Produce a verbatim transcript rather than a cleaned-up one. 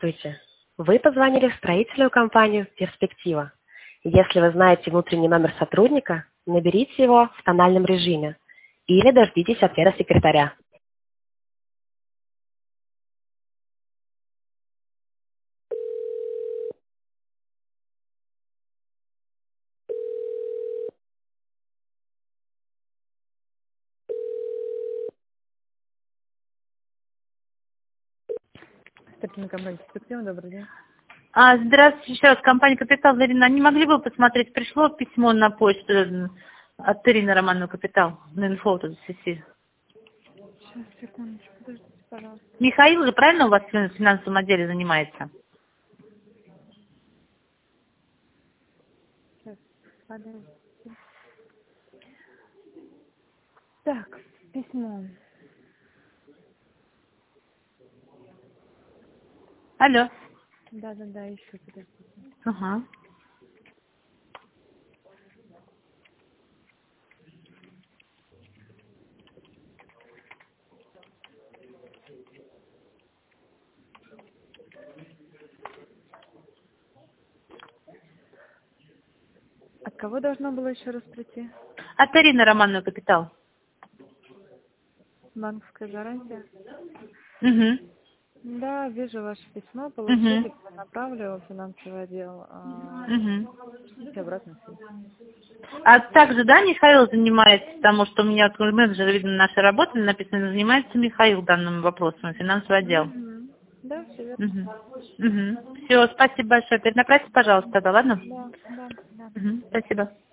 Здравствуйте. Вы позвонили в строительную компанию «Перспектива». Если вы знаете внутренний номер сотрудника, наберите его в тональном режиме или дождитесь ответа секретаря. Строительная компания «Перспектива», добрый день. А, здравствуйте, еще раз, компания «Капитал», Зарина. Не могли бы посмотреть, пришло письмо на почту э, от Ирины Романовны «Капитал», на инфо вот си си. Сейчас, секундочку, подождите, пожалуйста. Михаил же правильно у вас в финансовом отделе занимается? Сейчас, подождите. Так, письмо. Алло. Да-да-да, еще, подождите. Ага. От кого должно было еще раз прийти? От Ирины Романовны «Капитал». Банковская гарантия? Угу. Да, вижу ваше письмо, получили, Угу. направлю в финансовый отдел. А, Угу. ждите обратно связь. А также, да, Михаил занимается, потому что у меня вот менеджер, видно, нашей работы написано, занимается Михаил данным вопросом, финансовый отдел. Угу. Да, все верно. Угу. Угу. Все, спасибо большое. Перенаправьте, пожалуйста, да, ладно? Да, да, да. Угу. Спасибо.